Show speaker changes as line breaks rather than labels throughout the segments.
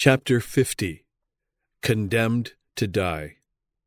Chapter 50. Condemned to die.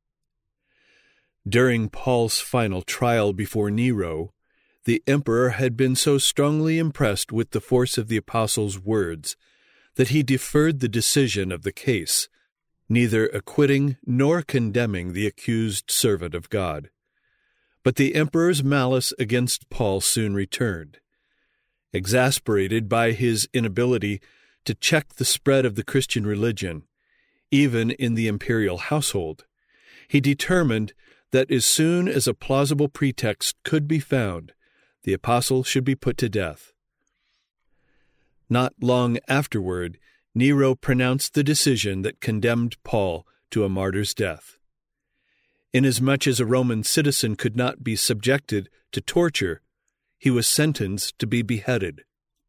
During Paul's final trial before Nero, the emperor had been so strongly impressed with the force of the apostles' words that he deferred the decision of the case, neither acquitting nor condemning the accused servant of God. But the emperor's malice against Paul soon returned. Exasperated by his inability to check the spread of the Christian religion, even in the imperial household, he determined that as soon as a plausible pretext could be found, the apostle should be put to death. Not long afterward, Nero pronounced the decision that condemned Paul to a martyr's death. Inasmuch as a Roman citizen could not be subjected to torture, he was sentenced to be beheaded.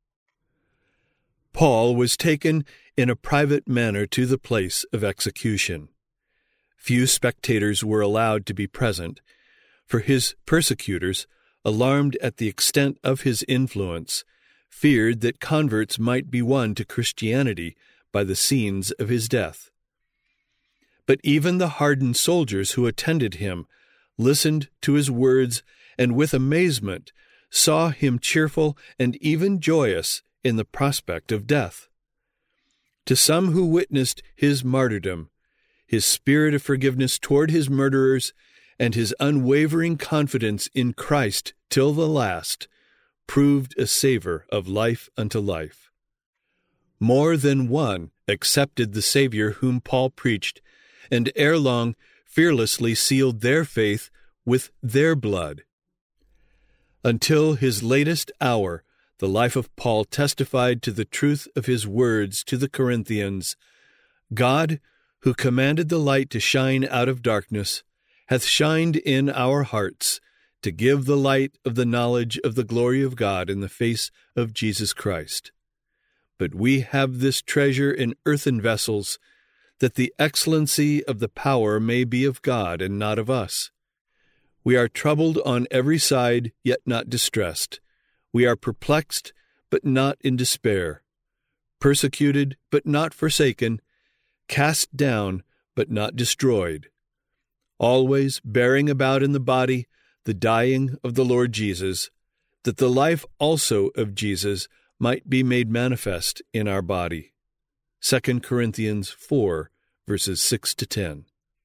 Paul was taken in a private manner to the place of execution. Few spectators were allowed to be present, for his persecutors, alarmed at the extent of his influence, feared that converts might be won to Christianity by the scenes of his death. But even the hardened soldiers who attended him listened to his words and with amazement saw him cheerful and even joyous in the prospect of death. To some who witnessed his martyrdom, his spirit of forgiveness toward his murderers and his unwavering confidence in Christ till the last proved a savor of life unto life. More than one accepted the Savior whom Paul preached, and ere long fearlessly sealed their faith with their blood. Until his latest hour, the life of Paul testified to the truth of his words to the Corinthians, God, who commanded the light to shine out of darkness, hath shined in our hearts to give the light of the knowledge of the glory of God in the face of Jesus Christ. But we have this treasure in earthen vessels, that the excellency of the power may be of God and not of us. We are troubled on every side, yet not distressed. We are perplexed, but not in despair. Persecuted, but not forsaken. Cast down, but not destroyed. Always bearing about in the body the dying of the Lord Jesus, that the life also of Jesus might be made manifest in our body. 2 Corinthians 4, verses 6-10.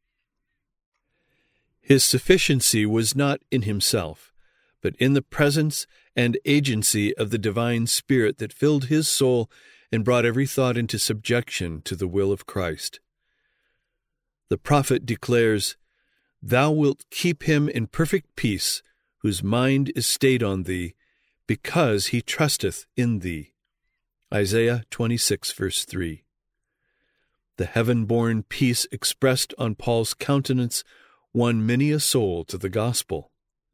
His sufficiency was not in himself, but in the presence and agency of the divine Spirit that filled his soul and brought every thought into subjection to the will of Christ. The prophet declares, Thou wilt keep him in perfect peace, whose mind is stayed on thee, because he trusteth in thee. Isaiah 26, verse 3. The heaven-born peace expressed on Paul's countenance won many a soul to the gospel.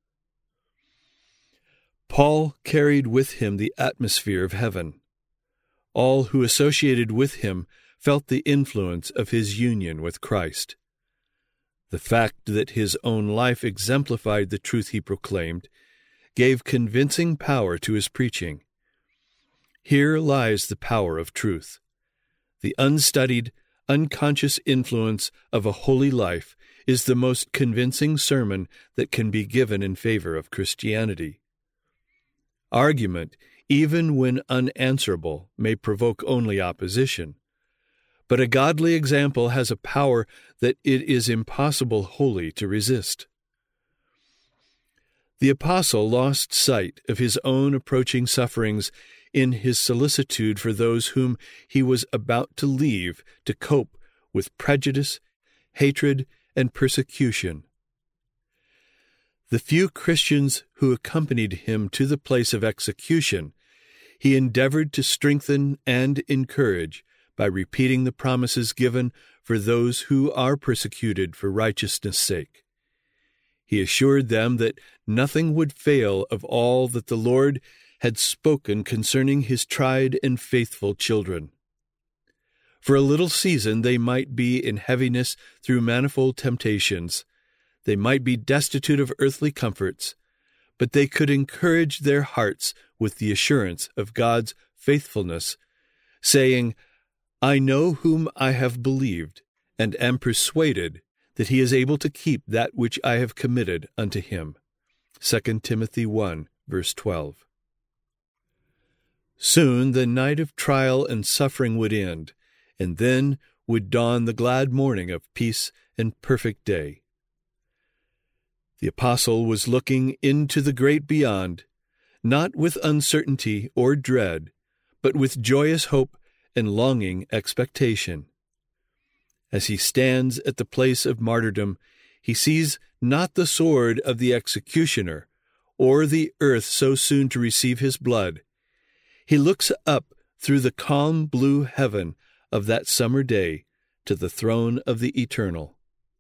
Paul carried with him the atmosphere of heaven. All who associated with him felt the influence of his union with Christ. The fact that his own life exemplified the truth he proclaimed gave convincing power to his preaching. Here lies the power of truth. The unstudied, unconscious influence of a holy life is the most convincing sermon that can be given in favor of Christianity. Argument, even when unanswerable, may provoke only opposition, but a godly example has a power that it is impossible wholly to resist. The apostle lost sight of his own approaching sufferings in his solicitude for those whom he was about to leave to cope with prejudice, hatred, and persecution. The few Christians who accompanied him to the place of execution, he endeavored to strengthen and encourage by repeating the promises given for those who are persecuted for righteousness' sake. He assured them that nothing would fail of all that the Lord had spoken concerning his tried and faithful children. For a little season they might be in heaviness through manifold temptations. They might be destitute of earthly comforts, but they could encourage their hearts with the assurance of God's faithfulness, saying, I know whom I have believed, and am persuaded that he is able to keep that which I have committed unto him. 2 Timothy 1, verse 12. Soon the night of trial and suffering would end, and then would dawn the glad morning of peace and perfect day. The apostle was looking into the great beyond, not with uncertainty or dread, but with joyous hope and longing expectation. As he stands at the place of martyrdom, he sees not the sword of the executioner, or the earth so soon to receive his blood. He looks up through the calm blue heaven of that summer day to the throne of the Eternal.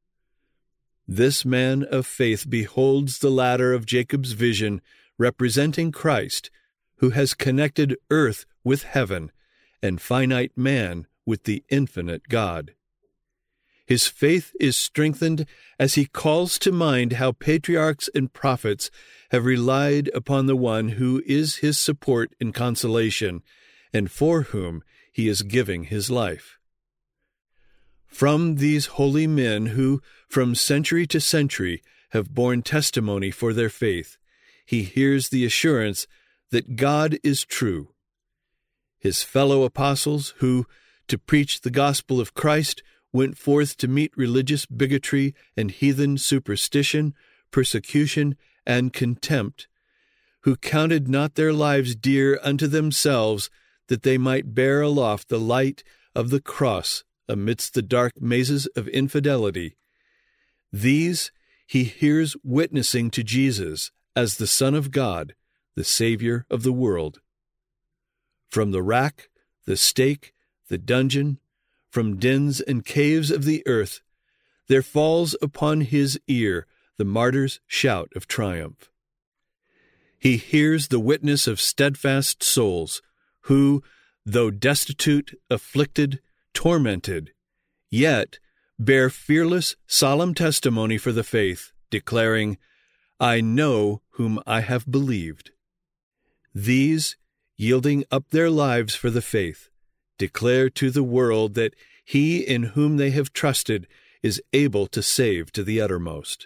This man of faith beholds the ladder of Jacob's vision representing Christ, who has connected earth with heaven and finite man with the infinite God. His faith is strengthened as he calls to mind how patriarchs and prophets have relied upon the one who is his support and consolation, and for whom he is giving his life. From these holy men who, from century to century, have borne testimony for their faith, he hears the assurance that God is true. His fellow apostles, who, to preach the gospel of Christ, went forth to meet religious bigotry and heathen superstition, persecution, and contempt, who counted not their lives dear unto themselves, that they might bear aloft the light of the cross amidst the dark mazes of infidelity. These he hears witnessing to Jesus as the Son of God, the Savior of the world. From the rack, the stake, the dungeon, from dens and caves of the earth, there falls upon his ear the martyr's shout of triumph. He hears the witness of steadfast souls, who, though destitute, afflicted, tormented, yet bear fearless, solemn testimony for the faith, declaring, I know whom I have believed. These, yielding up their lives for the faith, declare to the world that he in whom they have trusted is able to save to the uttermost.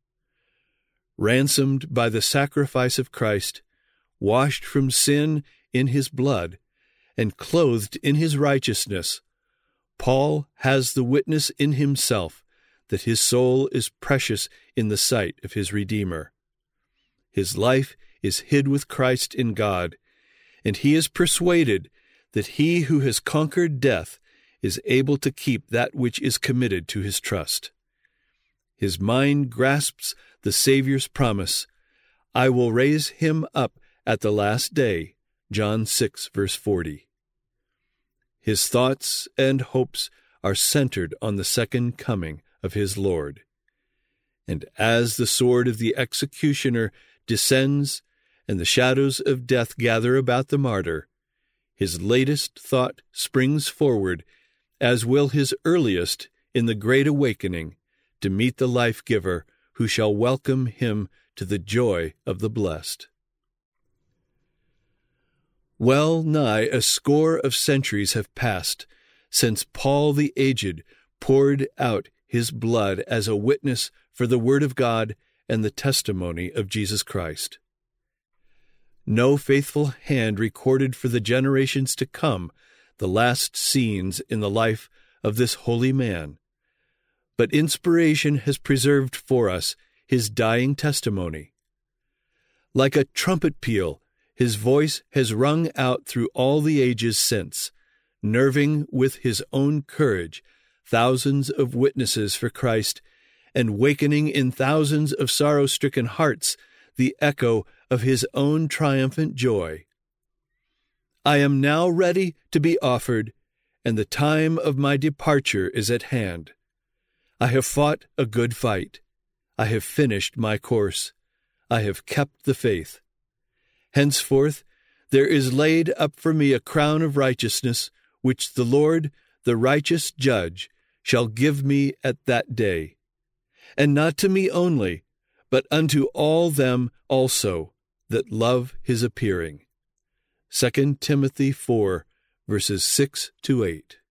Ransomed by the sacrifice of Christ, washed from sin in his blood, and clothed in his righteousness, Paul has the witness in himself that his soul is precious in the sight of his Redeemer. His life is hid with Christ in God, and he is persuaded that he who has conquered death is able to keep that which is committed to his trust. His mind grasps the Savior's promise, I will raise him up at the last day, John 6, verse 40. His thoughts and hopes are centered on the second coming of his Lord. And as the sword of the executioner descends and the shadows of death gather about the martyr, his latest thought springs forward, as will his earliest in the great awakening, to meet the life-giver who shall welcome him to the joy of the blessed. Well nigh a score of centuries have passed since Paul the Aged poured out his blood as a witness for the Word of God and the testimony of Jesus Christ. No faithful hand recorded for the generations to come the last scenes in the life of this holy man, but inspiration has preserved for us his dying testimony. Like a trumpet peal, his voice has rung out through all the ages since, nerving with his own courage thousands of witnesses for Christ and wakening in thousands of sorrow-stricken hearts the echo of his own triumphant joy. I am now ready to be offered, and the time of my departure is at hand. I have fought a good fight. I have finished my course. I have kept the faith. Henceforth there is laid up for me a crown of righteousness, which the Lord, the righteous judge, shall give me at that day. And not to me only, but unto all them also that love his appearing. 2 Timothy 4, verses 6-8.